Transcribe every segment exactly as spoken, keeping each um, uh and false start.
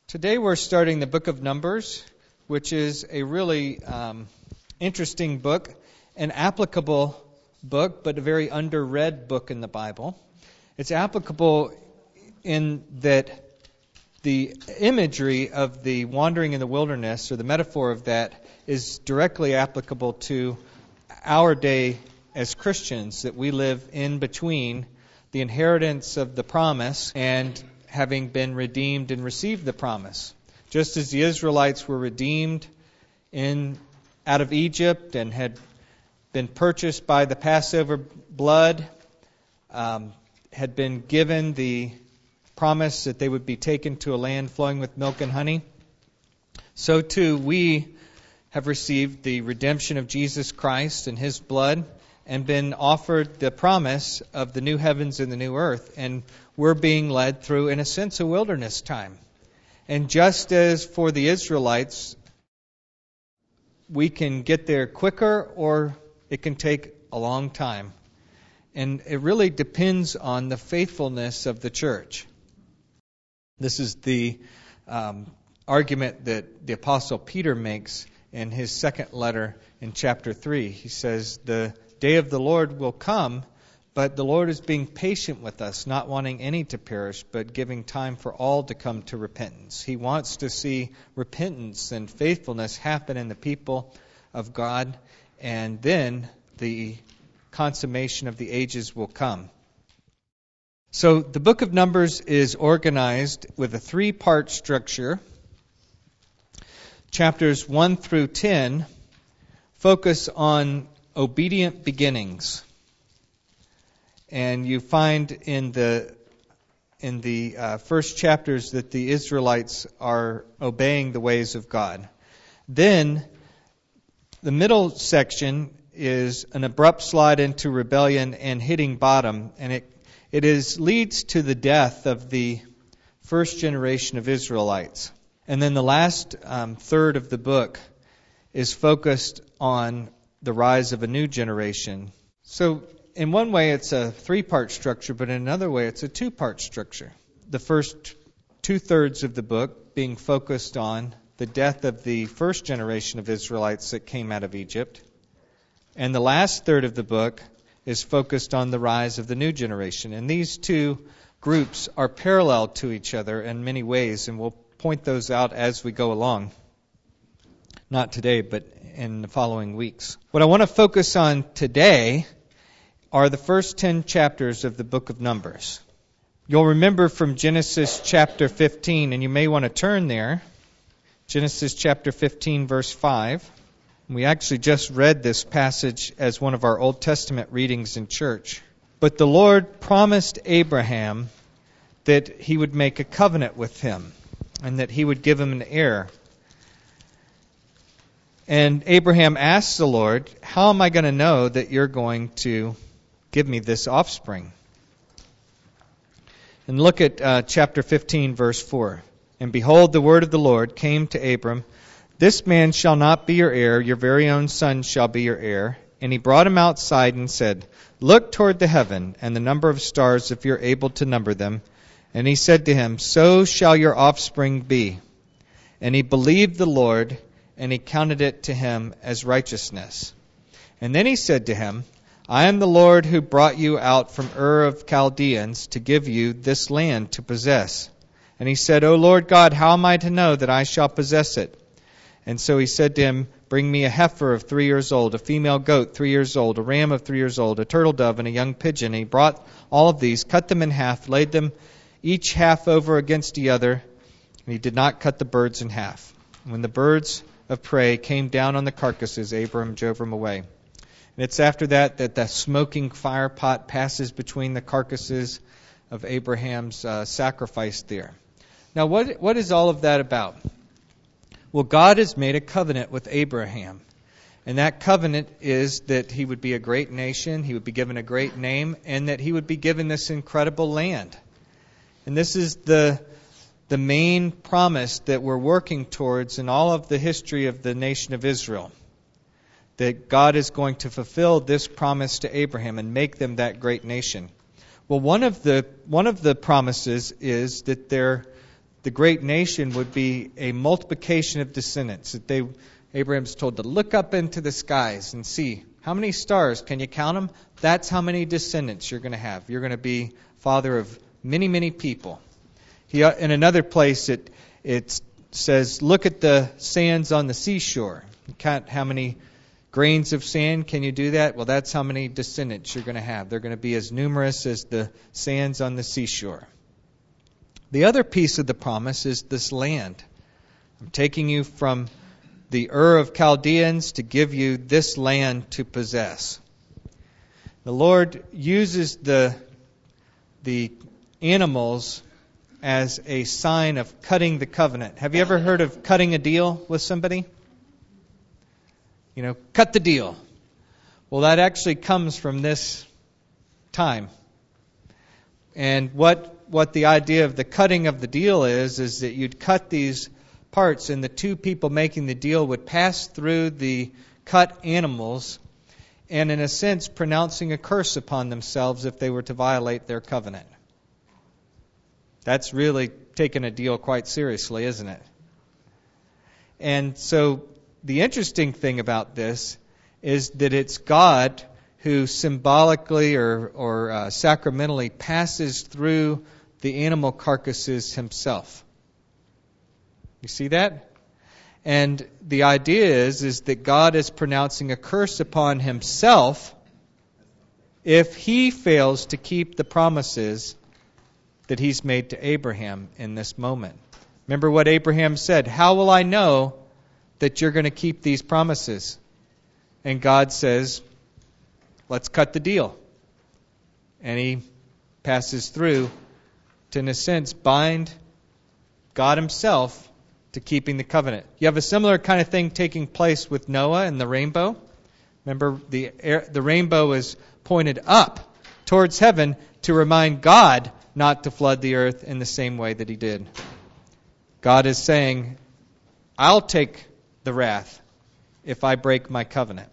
Today we're starting the book of Numbers, which is a really um, interesting book, an applicable book, but a very underread book in the Bible. It's applicable in that the imagery of the wandering in the wilderness, or the metaphor of that, is directly applicable to our day as Christians, that we live in between the inheritance of the promise and having been redeemed and received the promise. Just as the Israelites were redeemed in out of Egypt and had been purchased by the Passover blood, um, had been given the promise that they would be taken to a land flowing with milk and honey, so too we have received the redemption of Jesus Christ and His blood and been offered the promise of the new heavens and the new earth. And we're being led through, in a sense, a wilderness time. And just as for the Israelites, we can get there quicker or it can take a long time. And it really depends on the faithfulness of the church. This is the um, argument that the Apostle Peter makes in his second letter in chapter three. He says, the day of the Lord will come, but the Lord is being patient with us, not wanting any to perish, but giving time for all to come to repentance. He wants to see repentance and faithfulness happen in the people of God, and then the consummation of the ages will come. So the book of Numbers is organized with a three-part structure. Chapters one through ten focus on obedient beginnings. And you find in the in the uh, first chapters that the Israelites are obeying the ways of God. Then the middle section is an abrupt slide into rebellion and hitting bottom, and it it is leads to the death of the first generation of Israelites. And then the last um, third of the book is focused on the rise of a new generation. So in one way it's a three-part structure, but in another way it's a two-part structure. The first two-thirds of the book being focused on the death of the first generation of Israelites that came out of Egypt. And the last third of the book is focused on the rise of the new generation. And these two groups are parallel to each other in many ways, and we'll point those out as we go along. Not today, but in the following weeks. What I want to focus on today are the first ten chapters of the book of Numbers. You'll remember from Genesis chapter fifteen, and you may want to turn there. Genesis chapter fifteen, verse five. We actually just read this passage as one of our Old Testament readings in church. But the Lord promised Abraham that He would make a covenant with him and that He would give him an heir. And Abraham asked the Lord, how am I going to know that you're going to give me this offspring? And look at uh, chapter fifteen, verse four. And behold, the word of the Lord came to Abram, this man shall not be your heir, your very own son shall be your heir. And he brought him outside and said, look toward the heaven and the number of stars, if you're able to number them. And he said to him, so shall your offspring be. And he believed the Lord, and He counted it to him as righteousness. And then he said to him, I am the Lord who brought you out from Ur of Chaldeans to give you this land to possess. And he said, O Lord God, how am I to know that I shall possess it? And so he said to him, bring me a heifer of three years old, a female goat three years old, a ram of three years old, a turtle dove, and a young pigeon. And he brought all of these, cut them in half, laid them each half over against the other, and he did not cut the birds in half. When the birds of prey came down on the carcasses, Abram drove them away. And it's after that that the smoking fire pot passes between the carcasses of Abraham's uh, sacrifice there. Now, what what is all of that about? Well, God has made a covenant with Abraham. And that covenant is that he would be a great nation, he would be given a great name, and that he would be given this incredible land. And this is the the main promise that we're working towards in all of the history of the nation of Israel. That God is going to fulfill this promise to Abraham and make them that great nation. Well, one of the one of the promises is that there the great nation would be a multiplication of descendants. That they, Abraham's told to look up into the skies and see how many stars. Can you count them? That's how many descendants you're going to have. You're going to be father of many, many people. He, in another place, it it says, look at the sands on the seashore. You count how many grains of sand. Can you do that? Well, that's how many descendants you're going to have. They're going to be as numerous as the sands on the seashore. The other piece of the promise is this land. I'm taking you from the Ur of Chaldeans to give you this land to possess. The Lord uses the, the animals as a sign of cutting the covenant. Have you ever heard of cutting a deal with somebody? You know, cut the deal. Well, that actually comes from this time. And what what the idea of the cutting of the deal is, is that you'd cut these parts, and the two people making the deal would pass through the cut animals, and in a sense pronouncing a curse upon themselves if they were to violate their covenant. That's really taking a deal quite seriously, isn't it? And so the interesting thing about this is that it's God who symbolically or, or uh, sacramentally passes through the animal carcasses himself. You see that? And the idea is, is that God is pronouncing a curse upon himself if he fails to keep the promises that he's made to Abraham in this moment. Remember what Abraham said, how will I know that you're going to keep these promises? And God says, let's cut the deal. And he passes through to, in a sense, bind God himself to keeping the covenant. You have a similar kind of thing taking place with Noah and the rainbow. Remember, the air, the rainbow is pointed up towards heaven to remind God not to flood the earth in the same way that he did. God is saying, I'll take the wrath if I break my covenant.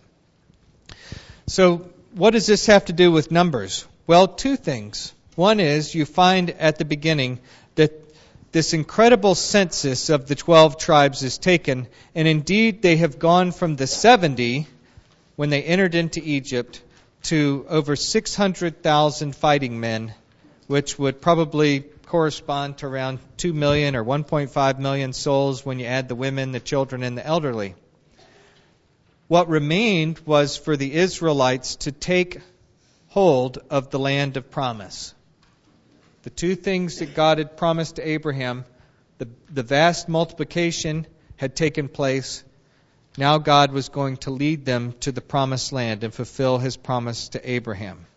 So what does this have to do with Numbers? Well, two things. One is you find at the beginning that this incredible census of the twelve tribes is taken, and indeed they have gone from the seventy when they entered into Egypt to over six hundred thousand fighting men, which would probably correspond to around two million or one point five million souls when you add the women, the children, and the elderly. What remained was for the Israelites to take hold of the land of promise. The two things that God had promised to Abraham, the, the vast multiplication had taken place. Now God was going to lead them to the promised land and fulfill his promise to Abraham.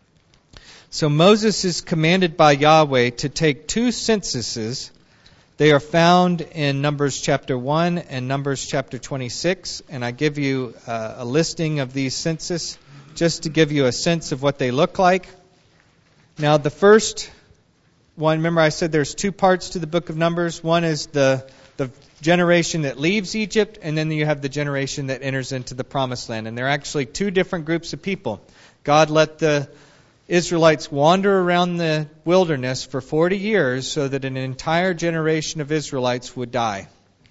So Moses is commanded by Yahweh to take two censuses. They are found in Numbers chapter one and Numbers chapter twenty-six. And I give you uh, a listing of these censuses just to give you a sense of what they look like. Now the first one, remember I said there's two parts to the book of Numbers. One is the, the generation that leaves Egypt, and then you have the generation that enters into the promised land. And they're actually two different groups of people. God let the Israelites wander around the wilderness for forty years so that an entire generation of Israelites would die.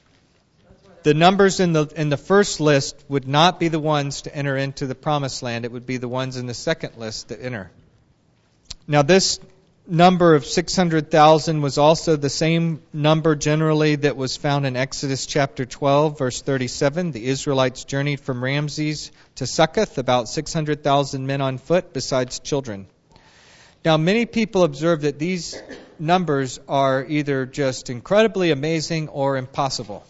The numbers in the in the first list would not be the ones to enter into the promised land. It would be the ones in the second list that enter. Now this number of six hundred thousand was also the same number generally that was found in Exodus chapter twelve, verse thirty-seven. The Israelites journeyed from Ramses to Succoth, about six hundred thousand men on foot, besides children. Now, many people observe that these numbers are either just incredibly amazing or impossible.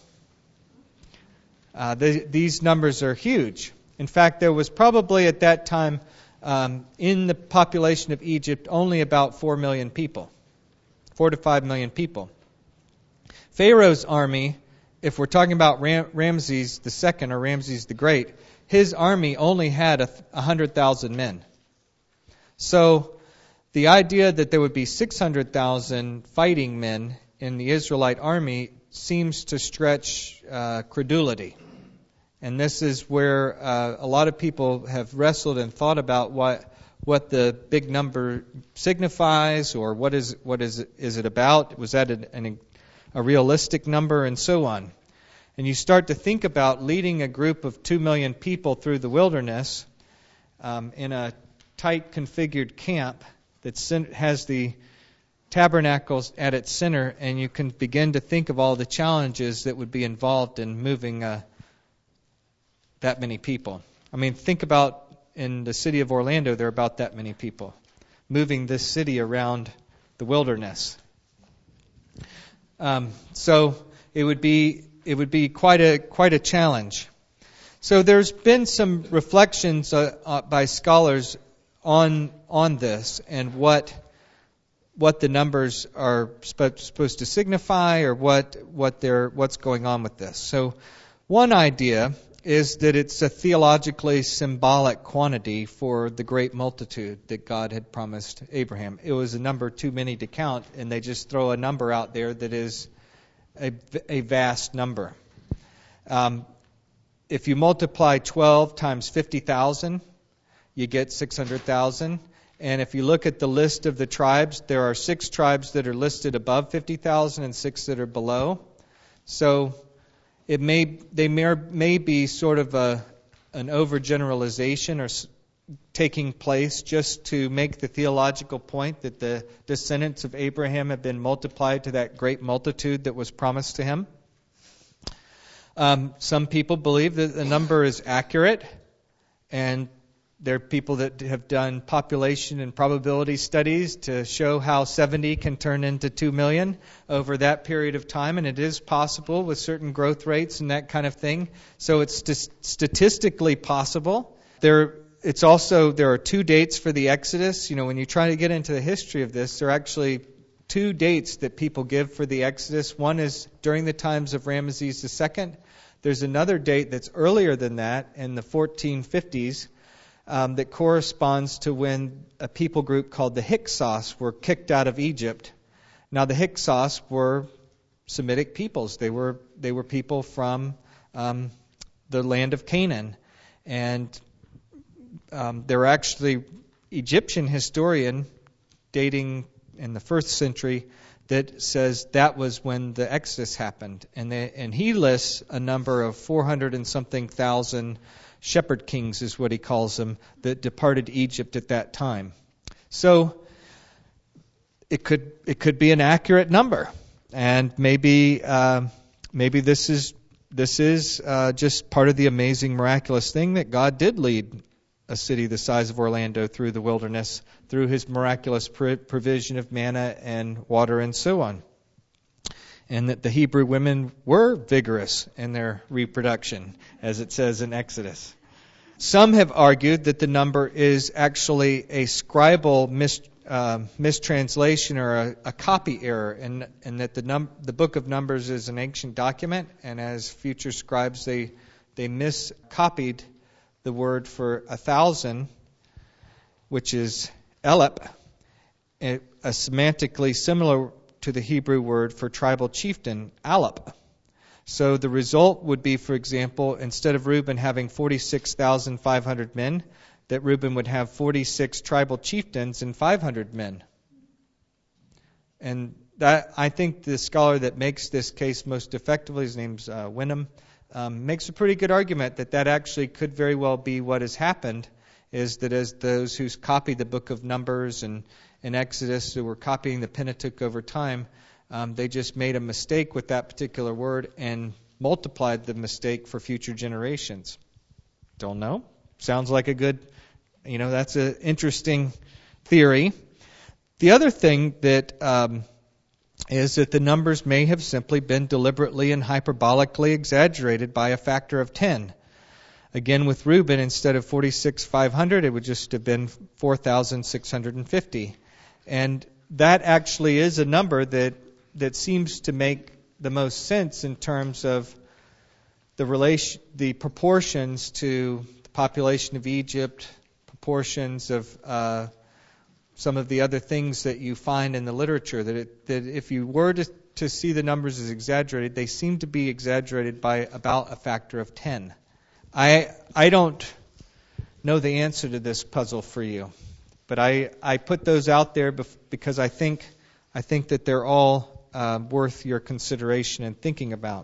Uh, they, these numbers are huge. In fact, there was probably at that time Um, in the population of Egypt, only about four million people. Four to five million people. Pharaoh's army, if we're talking about Ram- Ramses the Second or Ramses the Great, his army only had a, th- a hundred thousand men. So the idea that there would be six hundred thousand fighting men in the Israelite army seems to stretch uh, credulity. And this is where uh, a lot of people have wrestled and thought about what what the big number signifies, or what is what is is it about? Was that an, an a realistic number, and so on. And you start to think about leading a group of two million people through the wilderness um, in a tight configured camp that has the tabernacles at its center, and you can begin to think of all the challenges that would be involved in moving uh, that many people. I mean, think about in the city of Orlando, there are about that many people moving this city around the wilderness. Um, so it would be it would be quite a quite a challenge. So there's been some reflections uh, uh, by scholars on on this and what what the numbers are sp- supposed to signify, or what what they're what's going on with this. So one idea is that it's a theologically symbolic quantity for the great multitude that God had promised Abraham. It was a number too many to count, and they just throw a number out there that is a, a vast number. Um, if you multiply twelve times fifty thousand, you get six hundred thousand. And if you look at the list of the tribes, there are six tribes that are listed above fifty thousand and six that are below. So it may they may, may be sort of a an overgeneralization or s- taking place just to make the theological point that the descendants of Abraham have been multiplied to that great multitude that was promised to him. Um, some people believe that the number is accurate, and there are people that have done population and probability studies to show how seventy can turn into two million over that period of time, and it is possible with certain growth rates and that kind of thing. So it's st- statistically possible. There, it's also there are two dates for the Exodus. You know, when you try to get into the history of this, there are actually two dates that people give for the Exodus. One is during the times of Ramesses the Second. There's another date that's earlier than that in the fourteen fifties. Um, that corresponds to when a people group called the Hyksos were kicked out of Egypt. Now, the Hyksos were Semitic peoples. They were they were people from um, the land of Canaan, and um, they're actually Egyptian historian dating in the first century that says that was when the Exodus happened, and they, and he lists a number of four hundred and something thousand. Shepherd kings is what he calls them, that departed Egypt at that time. So it could it could be an accurate number, and maybe uh, maybe this is this is uh, just part of the amazing, miraculous thing that God did lead a city the size of Orlando through the wilderness through His miraculous provision of manna and water and so on, and that the Hebrew women were vigorous in their reproduction, as it says in Exodus. Some have argued that the number is actually a scribal mis, uh, mistranslation or a, a copy error, and, and that the, num, the book of Numbers is an ancient document, and as future scribes they they miscopied the word for a thousand, which is elep, a, a semantically similar to the Hebrew word for tribal chieftain, alep. So the result would be, for example, instead of Reuben having forty-six thousand five hundred men, that Reuben would have forty-six tribal chieftains and five hundred men. And that, I think the scholar that makes this case most effectively, his name's uh, Wenham, um, makes a pretty good argument that that actually could very well be what has happened, is that as those who copied the book of Numbers and in Exodus who were copying the Pentateuch over time, um, they just made a mistake with that particular word and multiplied the mistake for future generations. Don't know. Sounds like a good, you know, that's an interesting theory. The other thing that um, is that the numbers may have simply been deliberately and hyperbolically exaggerated by a factor of ten. Again, with Reuben, instead of forty-six thousand five hundred, it would just have been four thousand six hundred fifty. And that actually is a number that, that seems to make the most sense in terms of the relation, the proportions to the population of Egypt, proportions of uh, some of the other things that you find in the literature. That, it, that if you were to, to see the numbers as exaggerated, they seem to be exaggerated by about a factor of ten. I I don't know the answer to this puzzle for you, but I, I put those out there because I think I think that they're all uh, worth your consideration and thinking about.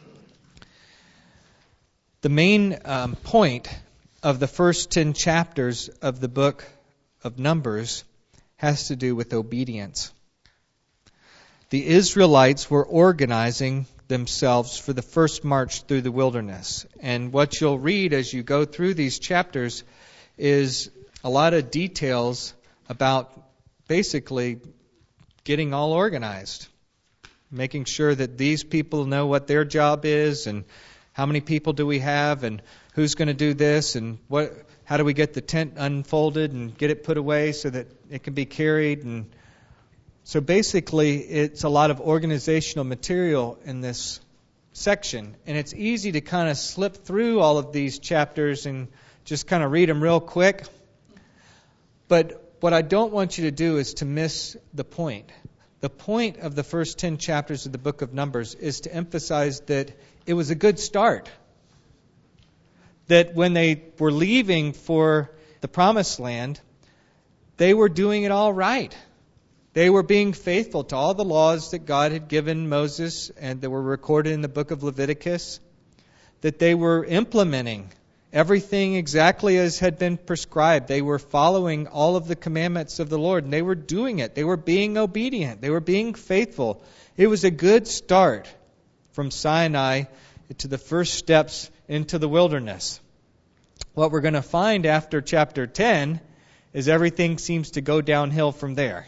The main um, point of the first ten chapters of the book of Numbers has to do with obedience. The Israelites were organizing themselves for the first march through the wilderness. And what you'll read as you go through these chapters is a lot of details about basically getting all organized, making sure that these people know what their job is and how many people do we have and who's going to do this and what, how do we get the tent unfolded and get it put away so that it can be carried. And so basically it's a lot of organizational material in this section. And it's easy to kind of slip through all of these chapters and just kind of read them real quick. But what I don't want you to do is to miss the point. The point of the first ten chapters of the book of Numbers is to emphasize that it was a good start. That when they were leaving for the promised land, they were doing it all right. They were being faithful to all the laws that God had given Moses and that were recorded in the book of Leviticus. That they were implementing everything exactly as had been prescribed. They were following all of the commandments of the Lord, and they were doing it. They were being obedient. They were being faithful. It was a good start from Sinai to the first steps into the wilderness. What we're going to find after chapter ten is everything seems to go downhill from there.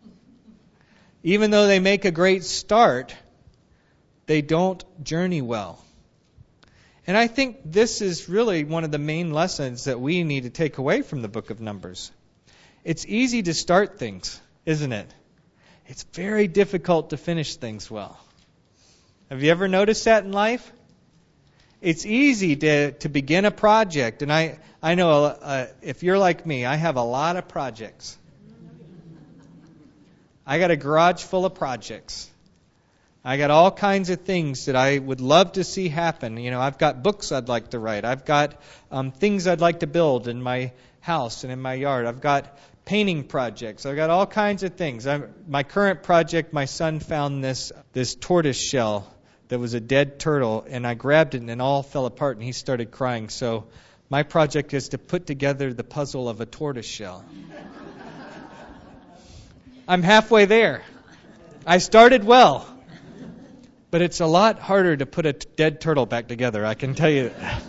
Even though they make a great start, they don't journey well. And I think this is really one of the main lessons that we need to take away from the book of Numbers. It's easy to start things, isn't it? It's very difficult to finish things well. Have you ever noticed that in life? It's easy to, to begin a project. And I, I know uh, if you're like me, I have a lot of projects. I got a garage full of projects. I got all kinds of things that I would love to see happen. You know, I've got books I'd like to write. I've got um, things I'd like to build in my house and in my yard. I've got painting projects. I've got all kinds of things. I'm, my current project, my son found this this tortoise shell that was a dead turtle, and I grabbed it and it all fell apart, and he started crying. So my project is to put together the puzzle of a tortoise shell. I'm halfway there. I started well. But it's a lot harder to put a t- dead turtle back together, I can tell you.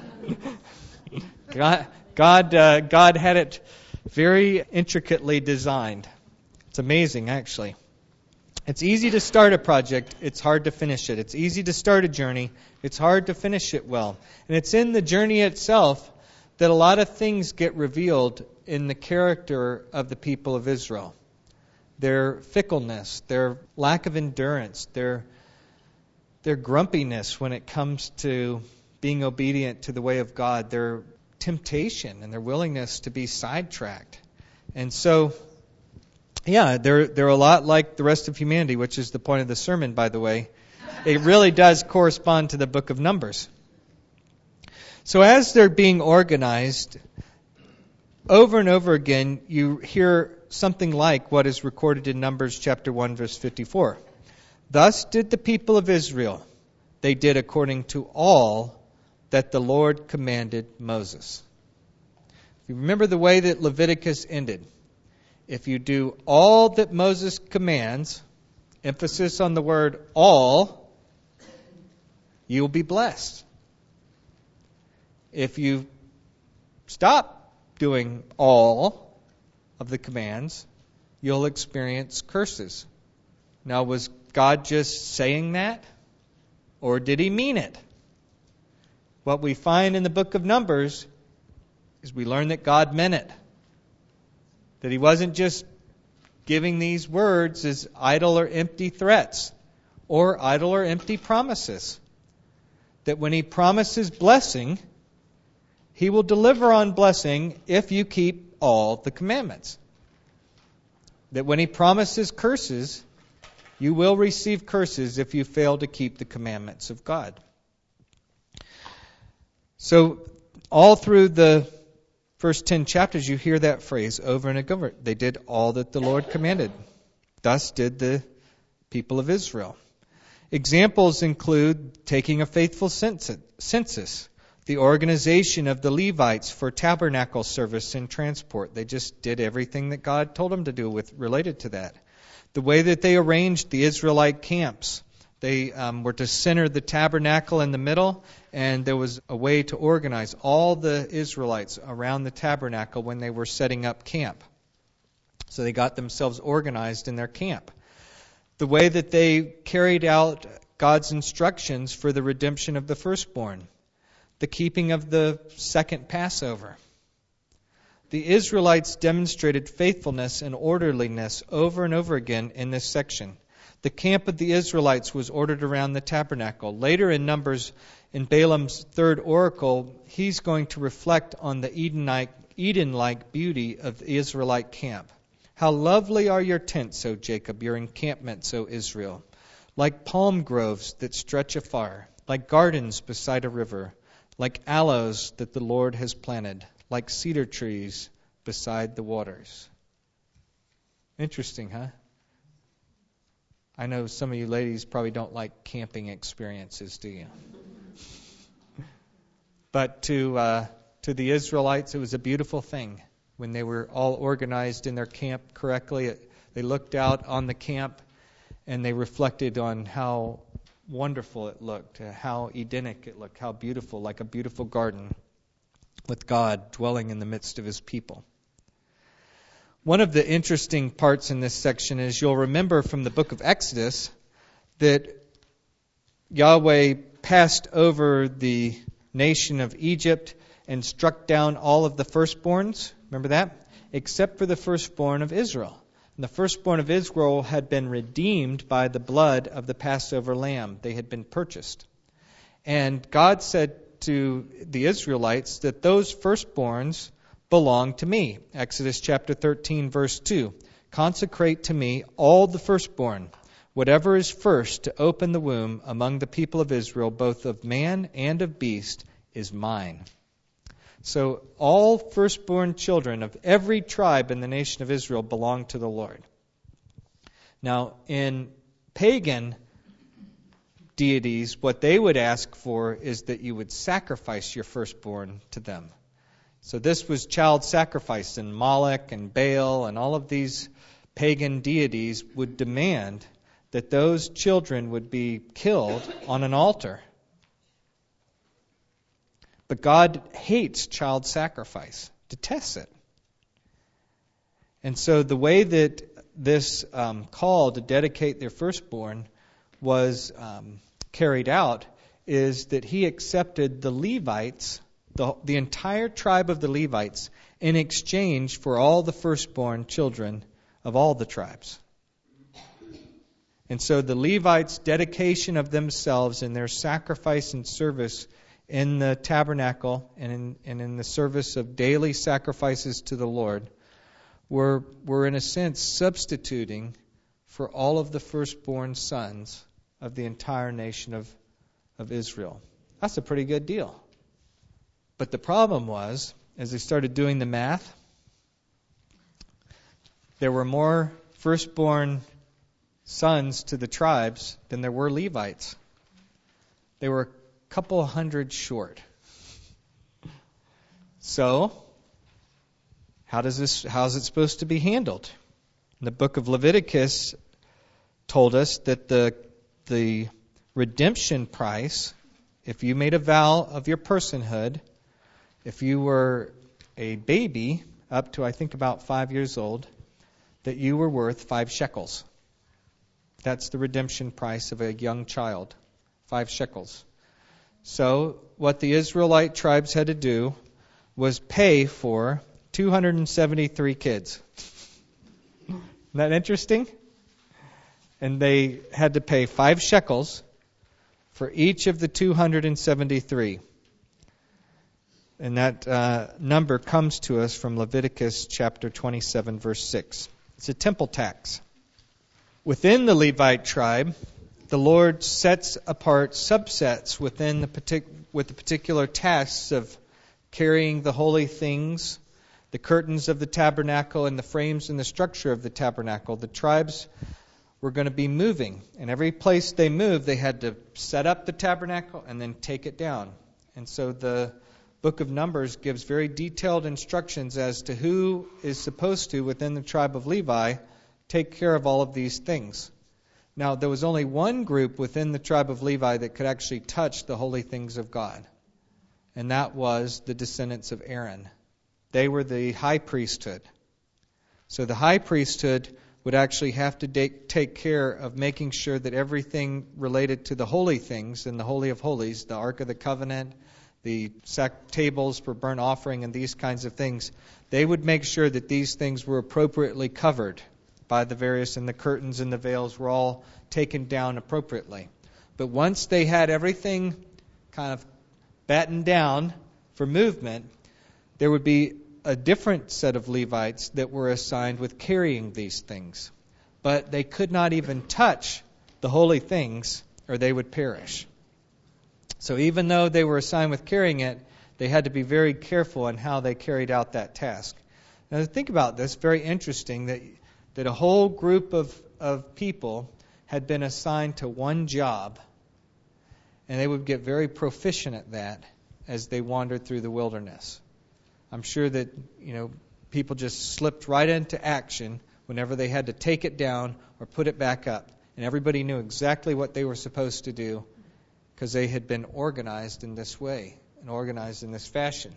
God, God, uh, God had it very intricately designed. It's amazing, actually. It's easy to start a project. It's hard to finish it. It's easy to start a journey. It's hard to finish it well. And it's in the journey itself that a lot of things get revealed in the character of the people of Israel. Their fickleness, their lack of endurance, their their grumpiness when it comes to being obedient to the way of God, their temptation and their willingness to be sidetracked. And so, yeah, they're they're a lot like the rest of humanity, which is the point of the sermon, by the way. It really does correspond to the book of Numbers. So as they're being organized, over and over again, you hear something like what is recorded in Numbers chapter one, verse fifty-four. Thus did the people of Israel. They did according to all that the Lord commanded Moses. You remember the way that Leviticus ended. If you do all that Moses commands, emphasis on the word all, you will be blessed. If you stop doing all of the commands, you'll experience curses. Now, was God just saying that? Or did he mean it? What we find in the book of Numbers is we learn that God meant it. That he wasn't just giving these words as idle or empty threats or idle or empty promises. That when he promises blessing, he will deliver on blessing if you keep all the commandments. That when he promises curses, you will receive curses if you fail to keep the commandments of God. So, all through the first ten chapters, you hear that phrase over and over. They did all that the Lord commanded. Thus did the people of Israel. Examples include taking a faithful census, the organization of the Levites for tabernacle service and transport. They just did everything that God told them to do with related to that. The way that they arranged the Israelite camps. They um, were to center the tabernacle in the middle, and there was a way to organize all the Israelites around the tabernacle when they were setting up camp. So they got themselves organized in their camp. The way that they carried out God's instructions for the redemption of the firstborn. The keeping of the second Passover. The Israelites demonstrated faithfulness and orderliness over and over again in this section. The camp of the Israelites was ordered around the tabernacle. Later in Numbers, in Balaam's third oracle, he's going to reflect on the Eden-like, Eden-like beauty of the Israelite camp. How lovely are your tents, O Jacob, your encampments, O Israel, like palm groves that stretch afar, like gardens beside a river, like aloes that the Lord has planted, like cedar trees beside the waters. Interesting, huh? I know some of you ladies probably don't like camping experiences, do you? But to uh, to the Israelites, it was a beautiful thing. When they were all organized in their camp correctly, it, they looked out on the camp and they reflected on how wonderful it looked, how Edenic it looked, how beautiful, like a beautiful garden with God dwelling in the midst of His people. One of the interesting parts in this section is you'll remember from the book of Exodus that Yahweh passed over the nation of Egypt and struck down all of the firstborns. Remember that? Except for the firstborn of Israel. And the firstborn of Israel had been redeemed by the blood of the Passover lamb. They had been purchased. And God said to the Israelites that those firstborns belong to me. Exodus chapter thirteen, verse two. Consecrate to me all the firstborn, whatever is first to open the womb among the people of Israel, both of man and of beast, is mine. So all firstborn children of every tribe in the nation of Israel belong to the Lord. Now, in pagan deities, what they would ask for is that you would sacrifice your firstborn to them. So this was child sacrifice, and Moloch and Baal and all of these pagan deities would demand that those children would be killed on an altar. But God hates child sacrifice, detests it. And so the way that this um, call to dedicate their firstborn was um, carried out is that He accepted the Levites, the, the entire tribe of the Levites, in exchange for all the firstborn children of all the tribes. And so the Levites' dedication of themselves and their sacrifice and service in the tabernacle and in, and in the service of daily sacrifices to the Lord were, were in a sense substituting for all of the firstborn sons of the entire nation of, of Israel. That's a pretty good deal. But the problem was, as they started doing the math, there were more firstborn sons to the tribes than there were Levites. They were a couple hundred short. So, how does this? How is it supposed to be handled? The book of Leviticus told us that the the redemption price, if you made a vow of your personhood, if you were a baby up to I think about five years old, that you were worth five shekels. That's the redemption price of a young child, five shekels. So what the Israelite tribes had to do was pay for two hundred seventy-three kids. Isn't that interesting? And they had to pay five shekels for each of the two hundred seventy-three. And that uh, number comes to us from Leviticus chapter twenty-seven, verse six. It's a temple tax. Within the Levite tribe, the Lord sets apart subsets within the partic- with the particular tasks of carrying the holy things, the curtains of the tabernacle, and the frames and the structure of the tabernacle. The tribes were going to be moving. And every place they moved, they had to set up the tabernacle and then take it down. And so the book of Numbers gives very detailed instructions as to who is supposed to, within the tribe of Levi, take care of all of these things. Now, there was only one group within the tribe of Levi that could actually touch the holy things of God, and that was the descendants of Aaron. They were the high priesthood. So the high priesthood would actually have to take care of making sure that everything related to the holy things in the Holy of Holies, the Ark of the Covenant, the sack tables for burnt offering, and these kinds of things, they would make sure that these things were appropriately covered by the various, and the curtains and the veils were all taken down appropriately. But once they had everything kind of battened down for movement, there would be a different set of Levites that were assigned with carrying these things. But they could not even touch the holy things, or they would perish. So even though they were assigned with carrying it, they had to be very careful in how they carried out that task. Now think about this, very interesting, that that a whole group of, of people had been assigned to one job, and they would get very proficient at that as they wandered through the wilderness. I'm sure that, you know, people just slipped right into action whenever they had to take it down or put it back up. And everybody knew exactly what they were supposed to do because they had been organized in this way and organized in this fashion.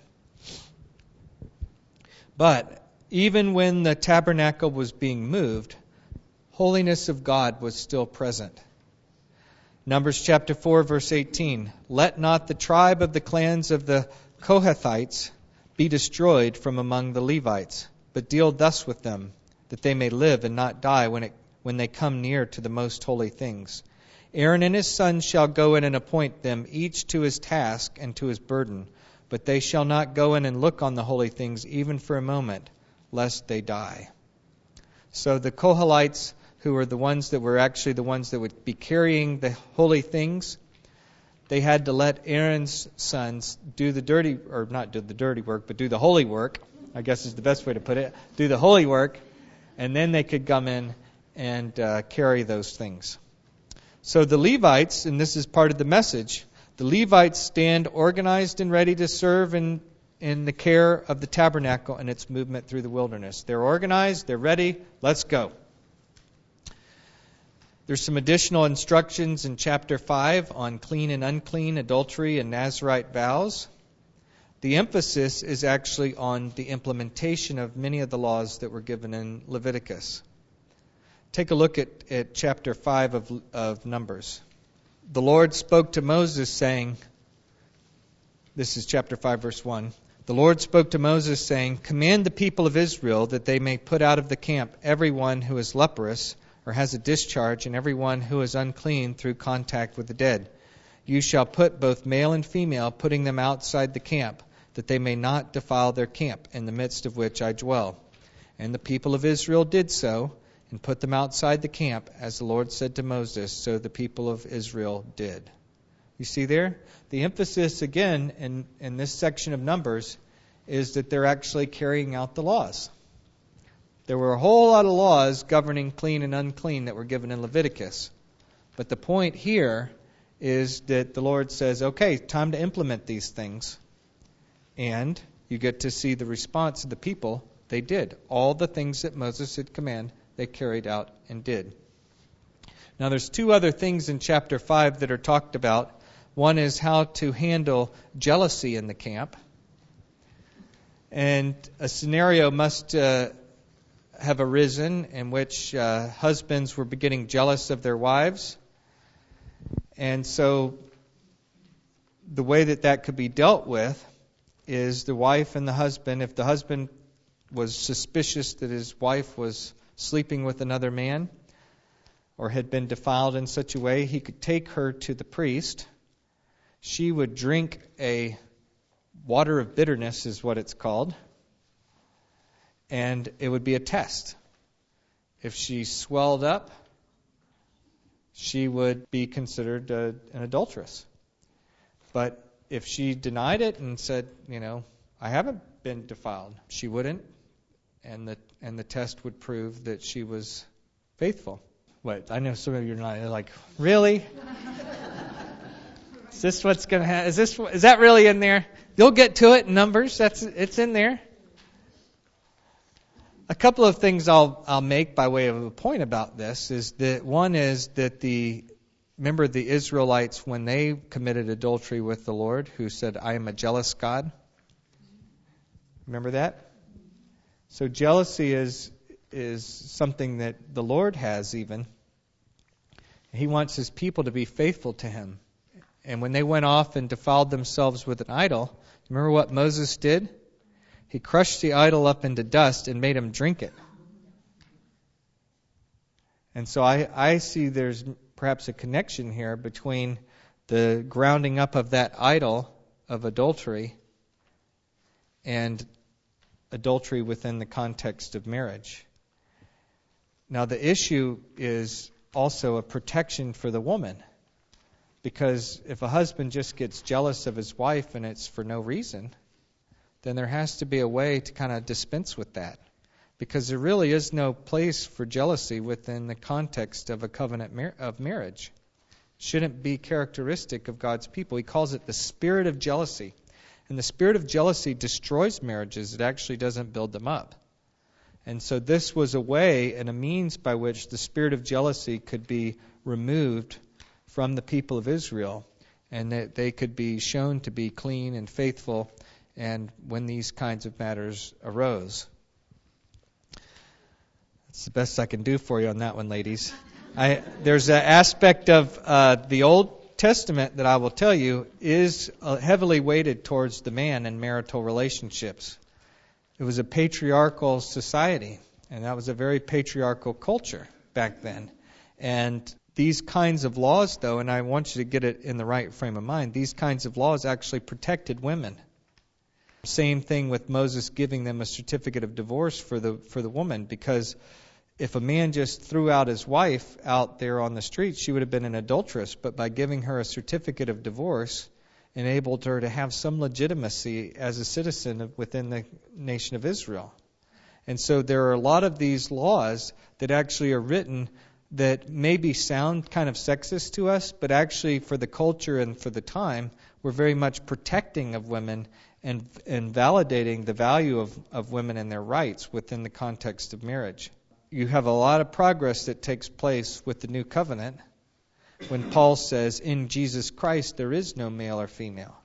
But even when the tabernacle was being moved, holiness of God was still present. Numbers chapter four, verse eighteen. Let not the tribe of the clans of the Kohathites be destroyed from among the Levites, but deal thus with them, that they may live and not die when it, when they come near to the most holy things. Aaron and his sons shall go in and appoint them, each to his task and to his burden. But they shall not go in and look on the holy things even for a moment, lest they die. So the Kohathites, who were the ones that were actually the ones that would be carrying the holy things, they had to let Aaron's sons do the dirty, or not do the dirty work, but do the holy work, I guess is the best way to put it, do the holy work, and then they could come in and uh, carry those things. So the Levites, and this is part of the message, the Levites stand organized and ready to serve in, in the care of the tabernacle and its movement through the wilderness. They're organized, they're ready, let's go. There's some additional instructions in chapter five on clean and unclean, adultery, and Nazirite vows. The emphasis is actually on the implementation of many of the laws that were given in Leviticus. Take a look at, at chapter five of, of Numbers. The Lord spoke to Moses saying, this is chapter five, verse one. The Lord spoke to Moses saying, command the people of Israel that they may put out of the camp everyone who is leprous or has a discharge, and everyone who is unclean through contact with the dead. You shall put both male and female, putting them outside the camp, that they may not defile their camp, in the midst of which I dwell. And the people of Israel did so, and put them outside the camp, as the Lord said to Moses, so the people of Israel did. You see there? The emphasis, again, in, in this section of Numbers, is that they're actually carrying out the laws. There were a whole lot of laws governing clean and unclean that were given in Leviticus. But the point here is that the Lord says, okay, time to implement these things. And you get to see the response of the people. They did. All the things that Moses had commanded, they carried out and did. Now there's two other things in chapter five that are talked about. One is how to handle jealousy in the camp. And a scenario must uh, have arisen in which uh, husbands were getting jealous of their wives. And so the way that that could be dealt with is the wife and the husband, if the husband was suspicious that his wife was sleeping with another man or had been defiled in such a way, he could take her to the priest. She would drink a water of bitterness, is what it's called, and it would be a test. If she swelled up, she would be considered a, an adulteress. But if she denied it and said, you know, I haven't been defiled, she wouldn't, and the and the test would prove that she was faithful. What? I know some of you are not. You're like, really? Is this what's going to happen? Is this is that really in there? You'll get to it in Numbers. That's it's in there. A couple of things I'll I'll make by way of a point about this is that one is that the remember the Israelites when they committed adultery with the Lord, who said, "I am a jealous God." Remember that? So jealousy is is something that the Lord has even. He wants His people to be faithful to Him. And when they went off and defiled themselves with an idol, remember what Moses did? He crushed the idol up into dust and made him drink it. And so I, I see there's perhaps a connection here between the grounding up of that idol of adultery and adultery within the context of marriage. Now the issue is also a protection for the woman. Because if a husband just gets jealous of his wife and it's for no reason, then there has to be a way to kind of dispense with that. Because there really is no place for jealousy within the context of a covenant mar- of marriage. It shouldn't be characteristic of God's people. He calls it the spirit of jealousy. And the spirit of jealousy destroys marriages. It actually doesn't build them up. And so this was a way and a means by which the spirit of jealousy could be removed from the people of Israel, and that they could be shown to be clean and faithful and when these kinds of matters arose. That's the best I can do for you on that one, ladies. I, there's an aspect of uh, the Old Testament that I will tell you is uh, heavily weighted towards the man in marital relationships. It was a patriarchal society, and that was a very patriarchal culture back then. And these kinds of laws, though, and I want you to get it in the right frame of mind, these kinds of laws actually protected women. Same thing with Moses giving them a certificate of divorce for the for the woman, because if a man just threw out his wife out there on the street, she would have been an adulteress. But by giving her a certificate of divorce, enabled her to have some legitimacy as a citizen of, within the nation of Israel. And so there are a lot of these laws that actually are written that maybe sound kind of sexist to us, but actually for the culture and for the time, were very much protecting of women and and validating the value of, of women and their rights within the context of marriage. You have a lot of progress that takes place with the new covenant when Paul says, in Jesus Christ there is no male or female.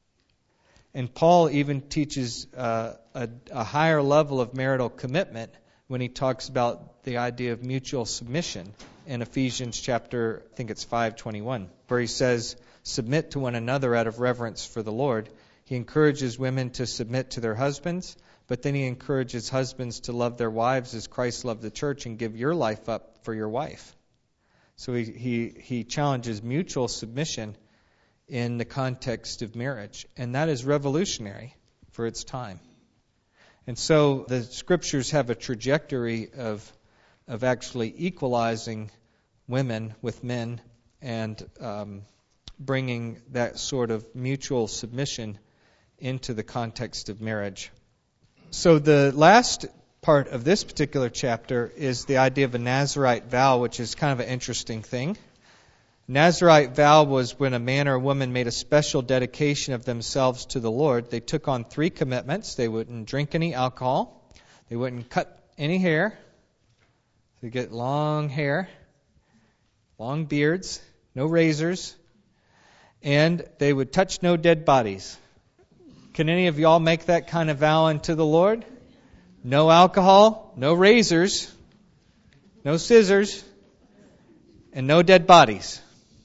And Paul even teaches uh, a, a higher level of marital commitment when he talks about the idea of mutual submission in Ephesians chapter, I think it's five twenty-one, where he says, submit to one another out of reverence for the Lord. He encourages women to submit to their husbands, but then he encourages husbands to love their wives as Christ loved the church and give your life up for your wife. So he, he, he challenges mutual submission in the context of marriage. And that is revolutionary for its time. And so the scriptures have a trajectory of of actually equalizing women with men and um, bringing that sort of mutual submission into the context of marriage. So the last part of this particular chapter is the idea of a Nazirite vow, which is kind of an interesting thing. Nazirite vow was when a man or a woman made a special dedication of themselves to the Lord. They took on three commitments. They wouldn't drink any alcohol. They wouldn't cut any hair. They get long hair, long beards, no razors, and they would touch no dead bodies. Can any of y'all make that kind of vow unto the Lord? No alcohol, no razors, no scissors, and no dead bodies.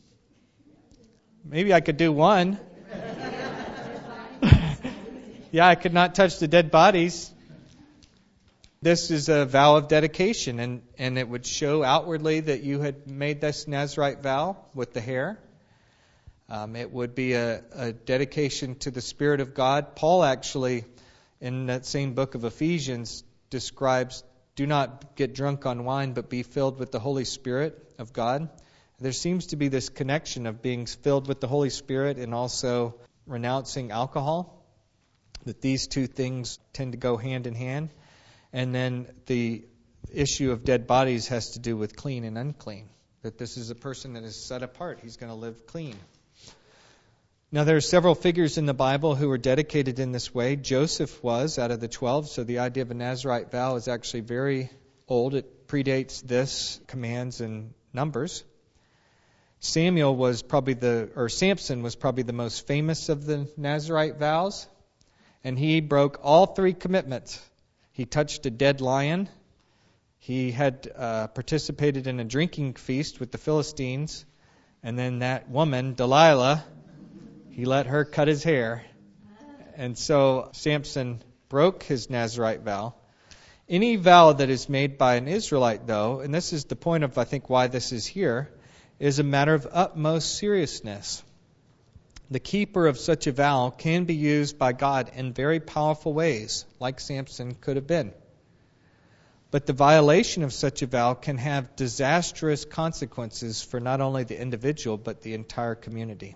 Maybe I could do one. Yeah, I could not touch the dead bodies. This is a vow of dedication, and, and it would show outwardly that you had made this Nazirite vow with the hair. Um, it would be a, a dedication to the Spirit of God. Paul actually, in that same book of Ephesians, describes, do not get drunk on wine, but be filled with the Holy Spirit of God. There seems to be this connection of being filled with the Holy Spirit and also renouncing alcohol, that these two things tend to go hand in hand. And then the issue of dead bodies has to do with clean and unclean. that this is a person that is set apart. He's going to live clean. Now, there are several figures in the Bible who were dedicated in this way. Joseph was out of the twelve, so the idea of a Nazirite vow is actually very old. It predates this, commands and Numbers. Samuel was probably the, or Samson was probably the most famous of the Nazirite vows, and he broke all three commitments. He touched a dead lion. He had uh, participated in a drinking feast with the Philistines, and then that woman, Delilah, he let her cut his hair. And so Samson broke his Nazirite vow. Any vow that is made by an Israelite, though, and this is the point of, I think, why this is here, is a matter of utmost seriousness. The keeper of such a vow can be used by God in very powerful ways, like Samson could have been. But the violation of such a vow can have disastrous consequences for not only the individual, but the entire community.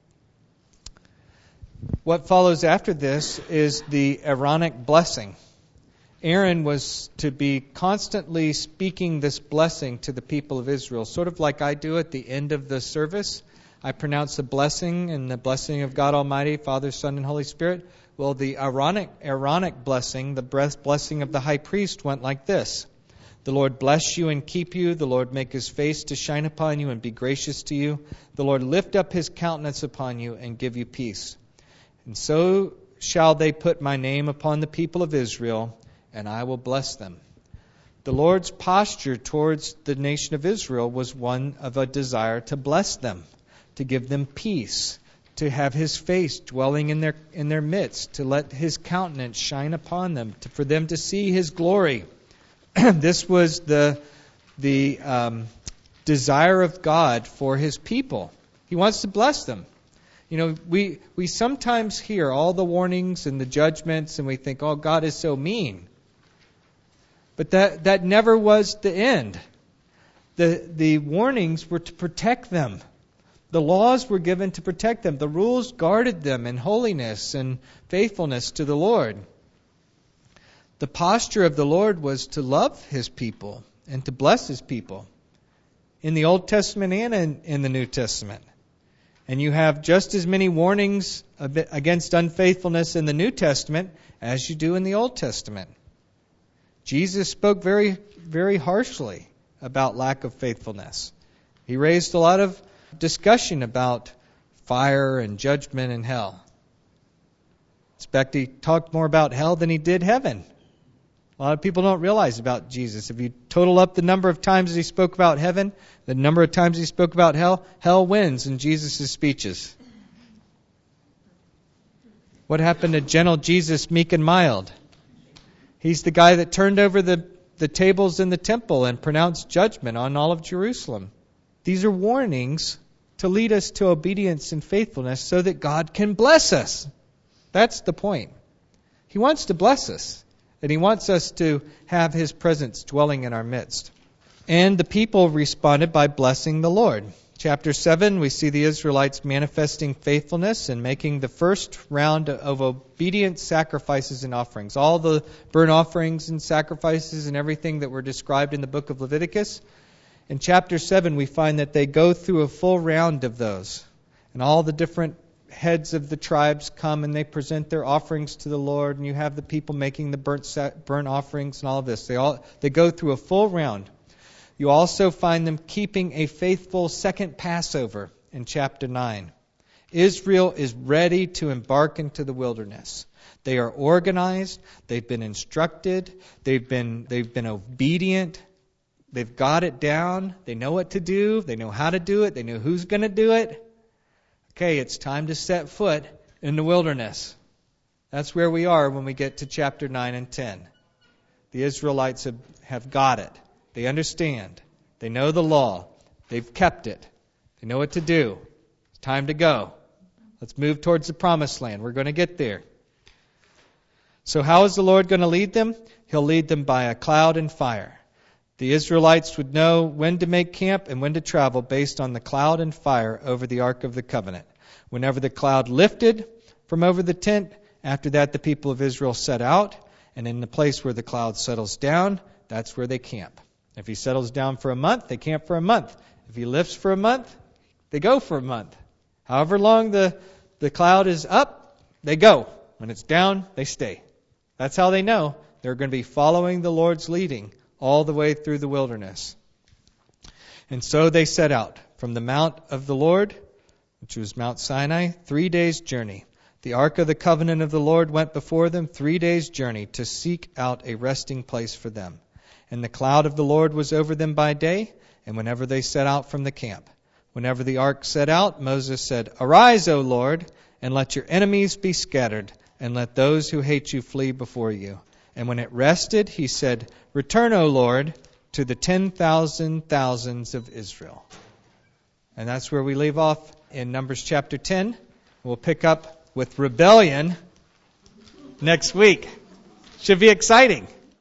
What follows after this is the Aaronic blessing. Aaron was to be constantly speaking this blessing to the people of Israel, sort of like I do at the end of the service. I pronounce the blessing and the blessing of God Almighty, Father, Son, and Holy Spirit. Well, the Aaronic, Aaronic blessing, the blessing of the high priest, went like this. The Lord bless you and keep you. The Lord make his face to shine upon you and be gracious to you. The Lord lift up his countenance upon you and give you peace. And so shall they put my name upon the people of Israel, and I will bless them. The Lord's posture towards the nation of Israel was one of a desire to bless them, to give them peace, to have his face dwelling in their in their midst, to let his countenance shine upon them, to, for them to see his glory. This was the the um, desire of God for his people. He wants to bless them. You know, we we sometimes hear all the warnings and the judgments, and we think, oh, God is so mean. But that, that never was the end. The the warnings were to protect them. The laws were given to protect them. The rules guarded them in holiness and faithfulness to the Lord. The posture of the Lord was to love his people and to bless his people in the Old Testament and in, in the New Testament. And you have just as many warnings against unfaithfulness in the New Testament as you do in the Old Testament. Jesus spoke very, very harshly about lack of faithfulness. He raised a lot of discussion about fire and judgment and hell. In fact, he talked more about hell than he did heaven. A lot of people don't realize about Jesus. If you total up the number of times he spoke about heaven, the number of times he spoke about hell, hell wins in Jesus' speeches. What happened to gentle Jesus, meek and mild? He's the guy that turned over the, the tables in the temple and pronounced judgment on all of Jerusalem. These are warnings to lead us to obedience and faithfulness so that God can bless us. That's the point. He wants to bless us, and he wants us to have his presence dwelling in our midst. And the people responded by blessing the Lord. Chapter seven, we see the Israelites manifesting faithfulness and making the first round of obedient sacrifices and offerings. All the burnt offerings and sacrifices and everything that were described in the book of Leviticus. In chapter seven, we find that they go through a full round of those. And all the different heads of the tribes come and they present their offerings to the Lord. And you have the people making the burnt sa- burnt offerings and all of this. They all they go through a full round. You also find them keeping a faithful second Passover in chapter nine. Israel is ready to embark into the wilderness. They are organized. They've been instructed. They've been they've been obedient. They've got it down. They know what to do. They know how to do it. They know who's going to do it. Okay, it's time to set foot in the wilderness. That's where we are when we get to chapter nine and ten. The Israelites have, have got it. They understand. They know the law. They've kept it. They know what to do. It's time to go. Let's move towards the promised land. We're going to get there. So how is the Lord going to lead them? He'll lead them by a cloud and fire. The Israelites would know when to make camp and when to travel based on the cloud and fire over the Ark of the Covenant. Whenever the cloud lifted from over the tent, after that the people of Israel set out, and in the place where the cloud settles down, that's where they camp. If he settles down for a month, they camp for a month. If he lifts for a month, they go for a month. However long the, the cloud is up, they go. When it's down, they stay. That's how they know they're going to be following the Lord's leading all the way through the wilderness. And so they set out from the mount of the Lord, which was Mount Sinai, three days' journey. The ark of the covenant of the Lord went before them three days' journey to seek out a resting place for them. And the cloud of the Lord was over them by day, and whenever they set out from the camp. Whenever the ark set out, Moses said, Arise, O Lord, and let your enemies be scattered, and let those who hate you flee before you. And when it rested, he said, Return, O Lord, to the ten thousand thousands of Israel. And that's where we leave off in Numbers chapter ten. We'll pick up with rebellion next week. Should be exciting.